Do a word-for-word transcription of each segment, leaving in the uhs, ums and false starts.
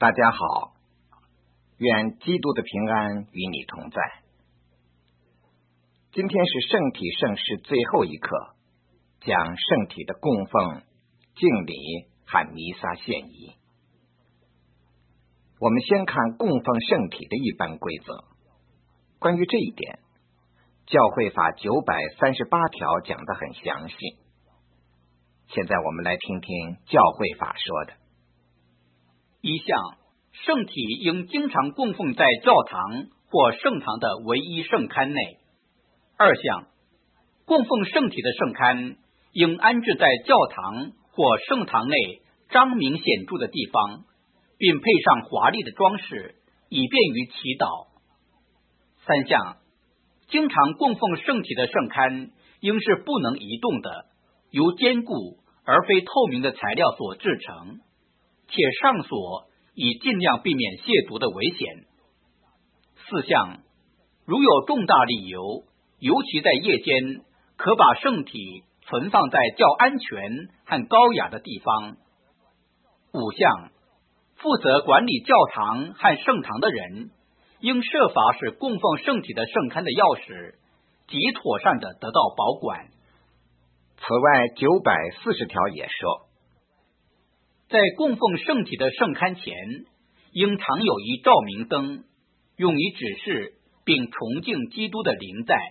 大家好，愿基督的平安与你同在。今天是圣体圣事最后一课，讲圣体的供奉、敬礼和弥撒献仪。我们先看供奉圣体的一般规则。关于这一点，教会法九百三十八条讲得很详细。现在我们来听听教会法说的。 一项，圣体应经常供奉在教堂或圣堂的唯一圣龛内。二项，供奉圣体的圣龛应安置在教堂或圣堂内彰明显著的地方，并配上华丽的装饰，以便于祈祷。三项，经常供奉圣体的圣龛应是不能移动的，由坚固而非透明的材料所制成，且上锁，以尽量避免亵渎的危险。四项，如有重大理由，尤其在夜间，可把圣体存放在较安全和高雅的地方。五项，负责管理教堂和圣堂的人，应设法使供奉圣体的圣龛的钥匙极妥善地得到保管。 此外，九百四十条也说， 在供奉圣体的圣龛前，应常有一照明灯，用以指示并崇敬基督的灵在。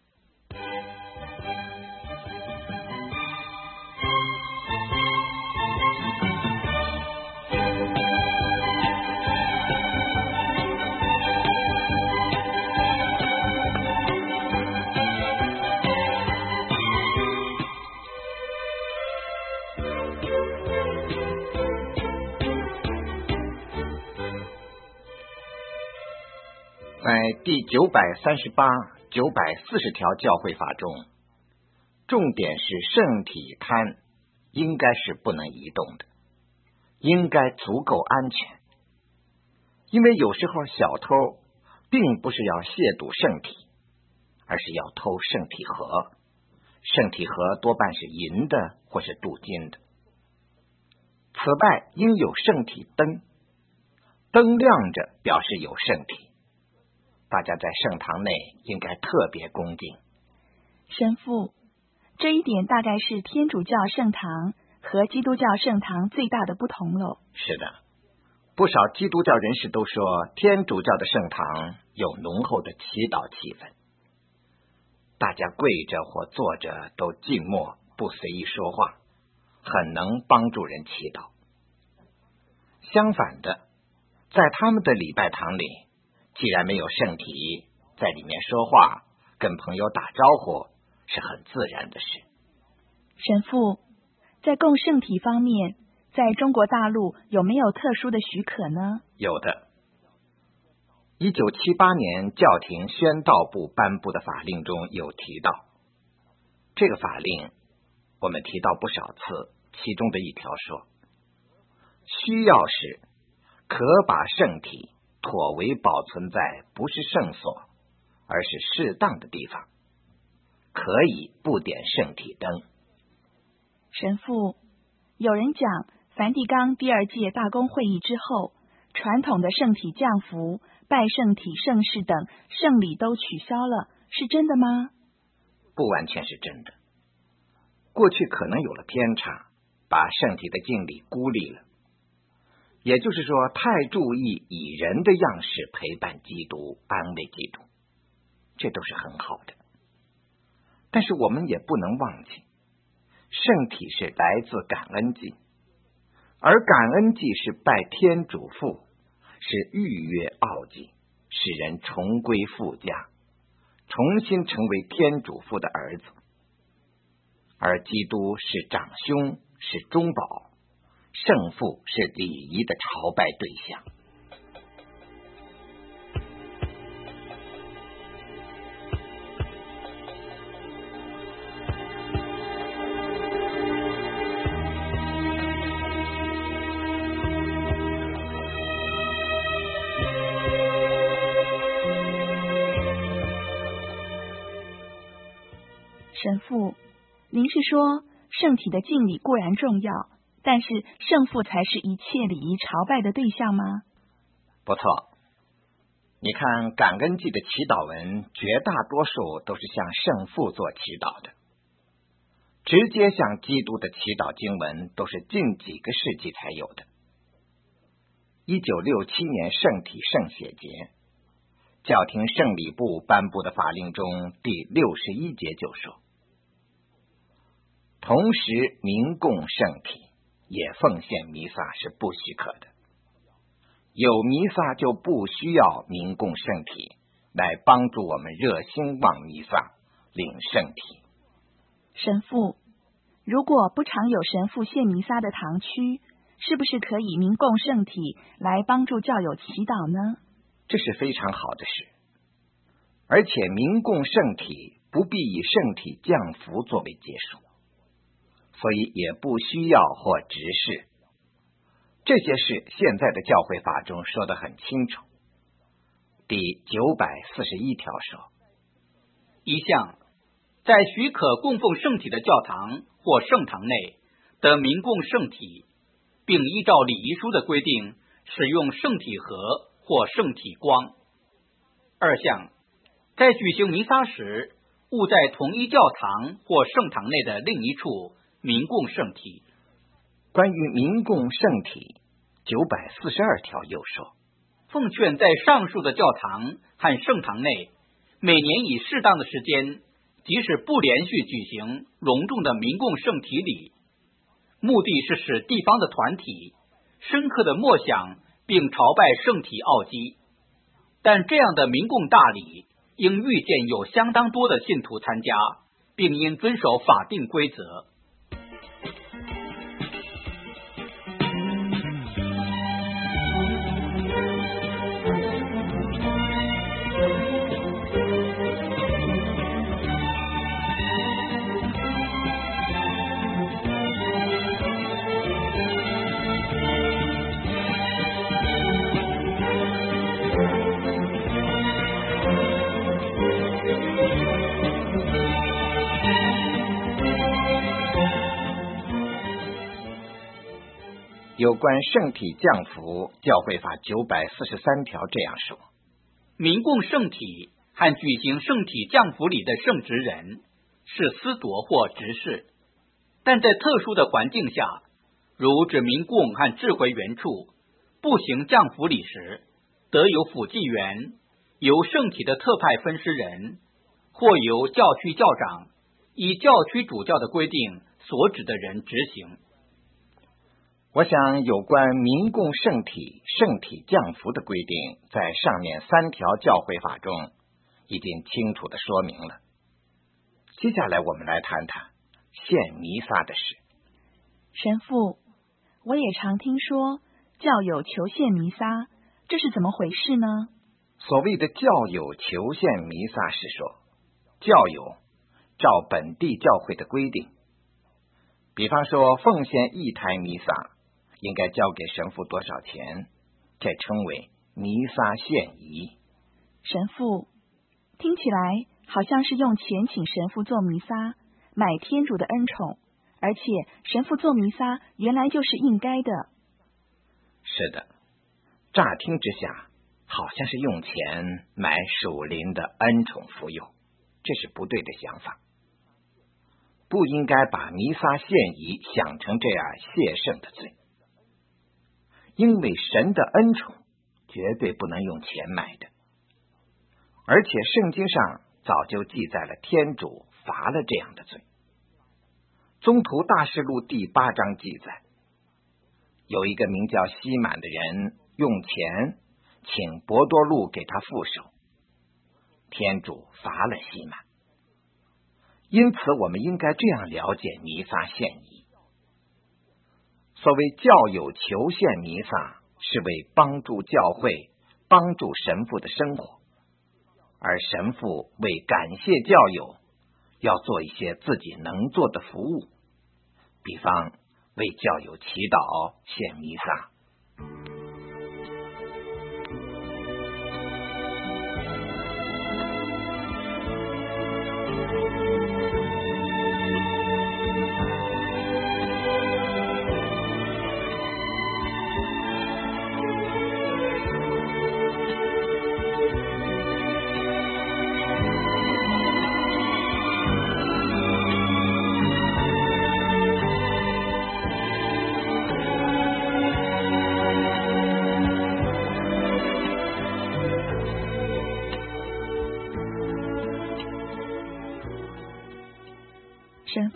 在第九百三十八、九百四十条教会法中，重点是圣体龛应该是不能移动的，应该足够安全。因为有时候小偷并不是要亵渎圣体，而是要偷圣体盒，圣体盒多半是银的或是镀金的。此外，应有圣体灯，灯亮着表示有圣体。大家在圣堂内应该特别恭敬。 神父，这一点大概是天主教圣堂和基督教圣堂最大的不同喽。 是的，不少基督教人士都说，天主教的圣堂有浓厚的祈祷气氛，大家跪着或坐着都静默，不随意说话，很能帮助人祈祷。相反的，在他们的礼拜堂里，既然没有圣体，在里面说话、跟朋友打招呼是很自然的事。 神父，在供圣体方面，在中国大陆有没有特殊的许可呢？ 有的。一九七八年教廷宣道部颁布的法令中有提到，这个法令我们提到不少次，其中的一条说，需要时可把圣体妥为保存在不是圣所，而是适当的地方，可以不点圣体灯。 神父，有人讲梵蒂冈第二届大公会议之后，传统的圣体降服、拜圣体圣事等圣礼都取消了，是真的吗？ 不完全是真的。过去可能有了偏差，把圣体的敬礼孤立了。也就是说，太注意以人的样式陪伴基督、安慰基督，这都是很好的。但是我们也不能忘记，圣体是来自感恩祭，而感恩祭是拜天主父，是逾越奥祭，使人重归父家，重新成为天主父的儿子。而基督是长兄，是中保，圣父是礼仪的朝拜对象。 神父，您是说圣体的敬礼固然重要， 但是圣父才是一切礼仪朝拜的对象吗？ 不错，你看感恩祭的祈祷文，绝大多数都是向圣父做祈祷的，直接向基督的祈祷经文都是近几个世纪才有的。一九六七年圣体圣血节，教廷圣礼部颁布的法令中第六十一节就说，同时民供圣体也奉献弥撒是不许可的，有弥撒就不需要民供圣体来帮助我们热心望弥撒领圣体。 神父，如果不常有神父献弥撒的堂区，是不是可以民供圣体来帮助教友祈祷呢？ 这是非常好的事，而且民供圣体不必以圣体降福作为结束，所以也不需要或执事。这些事现在的教会法中说得很清楚。第九百四十一条说， 一项，在许可供奉圣体的教堂或圣堂内的民供圣体，并依照礼仪书的规定使用圣体盒或圣体光。二项，在举行弥撒时，勿在同一教堂或圣堂内的另一处民供圣体。 关于民供圣体，九百四十二条又说， 奉劝在上述的教堂和圣堂内，每年以适当的时间，即使不连续举行隆重的民供圣体礼，目的是使地方的团体深刻的默想并朝拜圣体奥基。但这样的民供大礼应预见有相当多的信徒参加，并应遵守法定规则。 有关圣体降福，教会法九百四十三条这样说， 民供圣体和举行圣体降福礼的圣职人是司铎或执事，但在特殊的环境下，如指民供和智慧原处不行降福礼时，得由辅祭员、由圣体的特派分施人或由教区教长依教区主教的规定所指的人执行。 我想有关民供圣体、圣体降福的规定，在上面三条教会法中已经清楚地说明了。接下来我们来谈谈献弥撒的事。 神父，我也常听说教友求献弥撒，这是怎么回事呢？ 所谓的教友求献弥撒是说，教友照本地教会的规定，比方说奉献一台弥撒应该交给神父多少钱，这称为弥撒献仪。 神父，听起来好像是用钱请神父做弥撒，买天主的恩宠，而且神父做弥撒原来就是应该的。 是的，乍听之下好像是用钱买属灵的恩宠服用，这是不对的想法。不应该把弥撒献仪想成这样谢圣的罪，因为神的恩宠绝对不能用钱买的，而且圣经上早就记载了天主罚了这样的罪。宗徒大事录第八章记载，有一个名叫西满的人用钱请伯多禄给他副手，天主罚了西满。因此我们应该这样了解弥撒献仪。所谓教友求献弥撒，是为帮助教会、帮助神父的生活，而神父为感谢教友，要做一些自己能做的服务，比方为教友祈祷、献弥撒。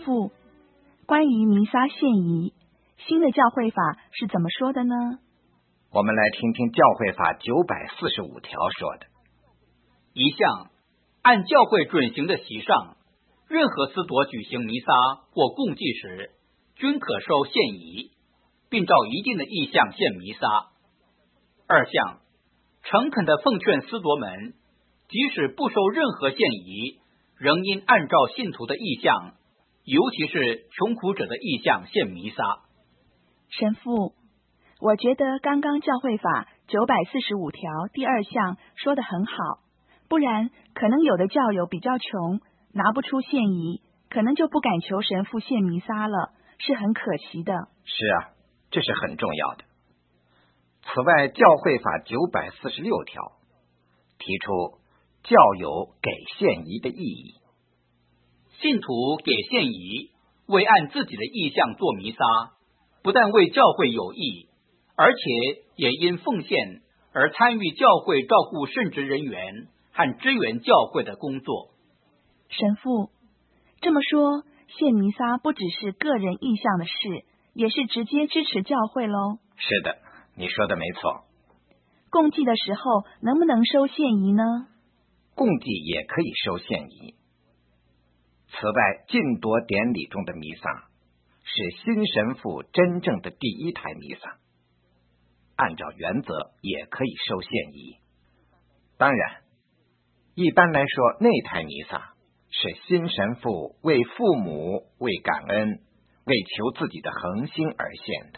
神父，关于弥撒献仪，新的教会法是怎么说的呢？ 我们来听听教会法九百四十五条说的。 一项，按教会准行的习上，任何司铎举行弥撒或供祭时，均可收献仪，并照一定的意向献弥撒。二项，诚恳地奉劝司铎们，即使不收任何献仪，仍应按照信徒的意向，尤其是穷苦者的意向献弥撒。 神父，我觉得刚刚教会法九百四十五条第二项说得很好，不然可能有的教友比较穷，拿不出献仪，可能就不敢求神父献弥撒了，是很可惜的。 是啊，这是很重要的。此外，教会法九百四十六条提出教友给献仪的意义。 信徒给献仪，为按自己的意向做弥撒，不但为教会有益，而且也因奉献而参与教会照顾圣职人员和支援教会的工作。 神父，这么说，献弥撒不只是个人意向的事，也是直接支持教会咯。 是的，你说的没错。 供祭的时候能不能收献仪呢？ 供祭也可以收献仪。此外，晋铎典礼中的弥撒是新神父真正的第一台弥撒，按照原则也可以收献仪。当然，一般来说，那台弥撒是新神父为父母、为感恩、为求自己的恒心而献的。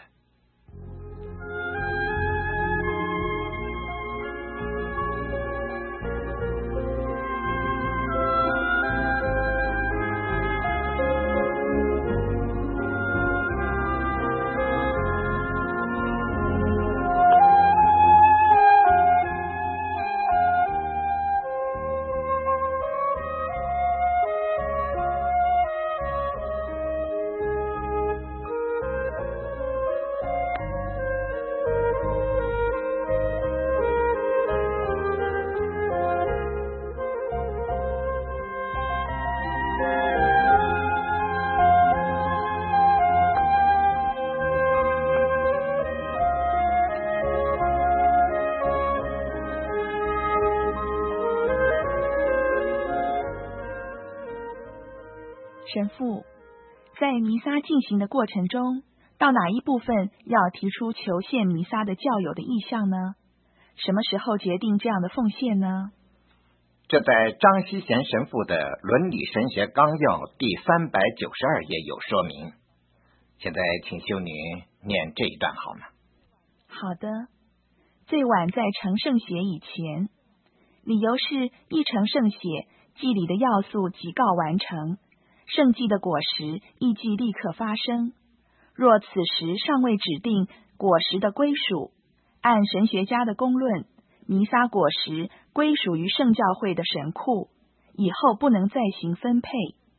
神父，在弥撒进行的过程中，到哪一部分要提出求献弥撒的教友的意向呢？什么时候决定这样的奉献呢？ 这在张锡贤神父的《伦理神学纲要》第三百九十二页有说明。现在请修女念这一段好吗？ 好的。最晚在成圣血以前，理由是一成圣血，祭礼的要素即告完成，圣祭的果实亦即立刻发生。若此时尚未指定果实的归属，按神学家的公论，弥撒果实归属于圣教会的神库，以后不能再行分配。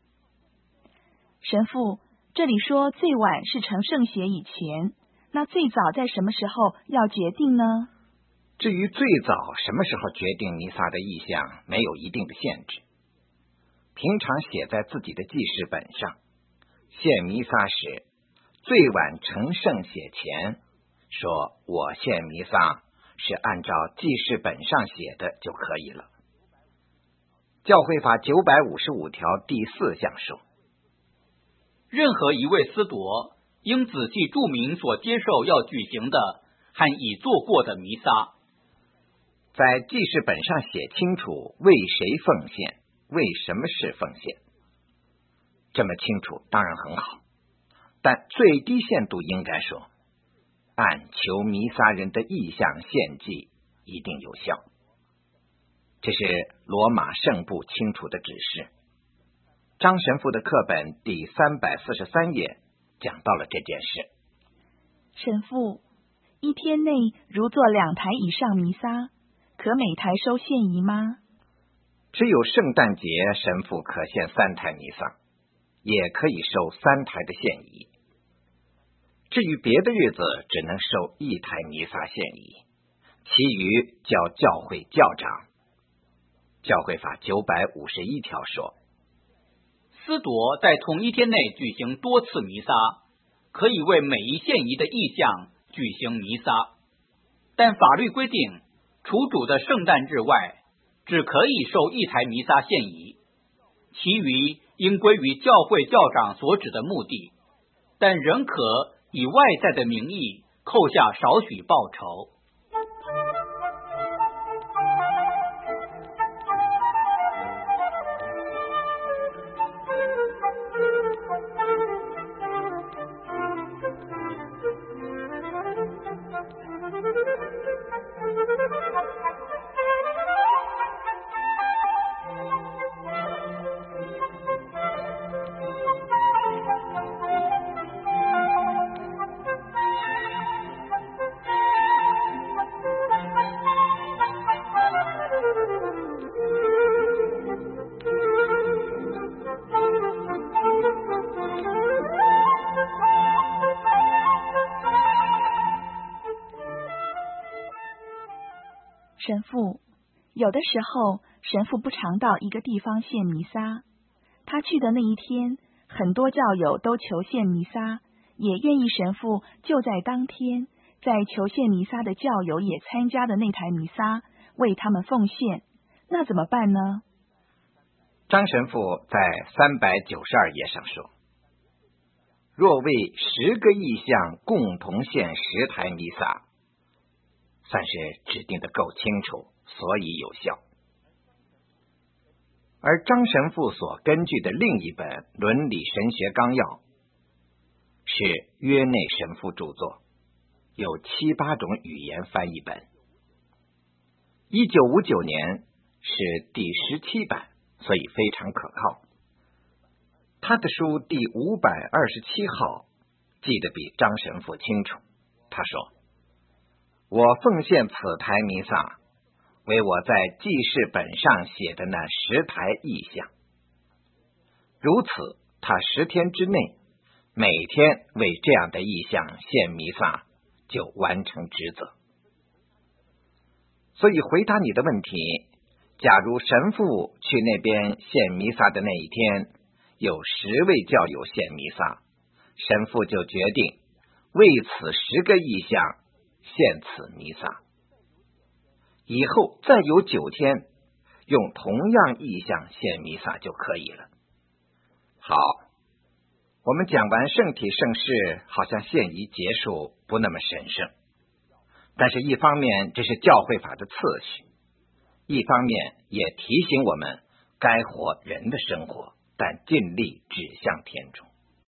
神父，这里说最晚是成圣血以前，那最早在什么时候要决定呢？ 至于最早什么时候决定弥撒的意向，没有一定的限制。平常写在自己的记事本上，献弥撒时，最晚成圣血前说我献弥撒是按照记事本上写的就可以了。教会法九百五十五条第四项说， 任何一位司铎应仔细注明所接受要举行的和已做过的弥撒， 在记事本上写清楚为谁奉献，为什么是奉献。这么清楚当然很好，但最低限度应该说，按求弥撒人的意向献祭一定有效。这是罗马圣部清楚的指示。张神父的课本第三百四十三页讲到了这件事。 神父，一天内如做两台以上弥撒，可每台收献仪吗？ 只有圣诞节神父可献三台弥撒，也可以收三台的献仪。至于别的日子，只能收一台弥撒献仪，其余交教会教长。教会法九百五十一条说， 司铎在同一天内举行多次弥撒，可以为每一献仪的意向举行弥撒，但法律规定，除主的圣诞日外，只可以受一台弥撒献仪，其余应归于教会教长所指的目的，但仍可以外在的名义扣下少许报酬。 神父，有的时候神父不常到一个地方献弥撒，他去的那一天，很多教友都求献弥撒，也愿意神父就在当天，在求献弥撒的教友也参加的那台弥撒，为他们奉献，那怎么办呢？ 张神父在三百九十二页上说，若为十个意向共同献十台弥撒，算是指定的够清楚，所以有效。而张神父所根据的另一本《伦理神学纲要》是约内神父著作，有七八种语言翻译本。一九五九年是第十七版，所以非常可靠。他的书第五百二十七号记得比张神父清楚。他说，我奉献此台弥撒，为我在记事本上写的那十台意象。如此，他十天之内，每天为这样的意象献弥撒，就完成职责。所以回答你的问题，假如神父去那边献弥撒的那一天，有十位教友献弥撒，神父就决定为此十个意象献此弥撒，以后再有九天用同样意象献弥撒就可以了。好，我们讲完圣体圣事，好像献仪结束，不那么神圣，但是一方面这是教会法的次序，一方面也提醒我们该活人的生活，但尽力指向天主。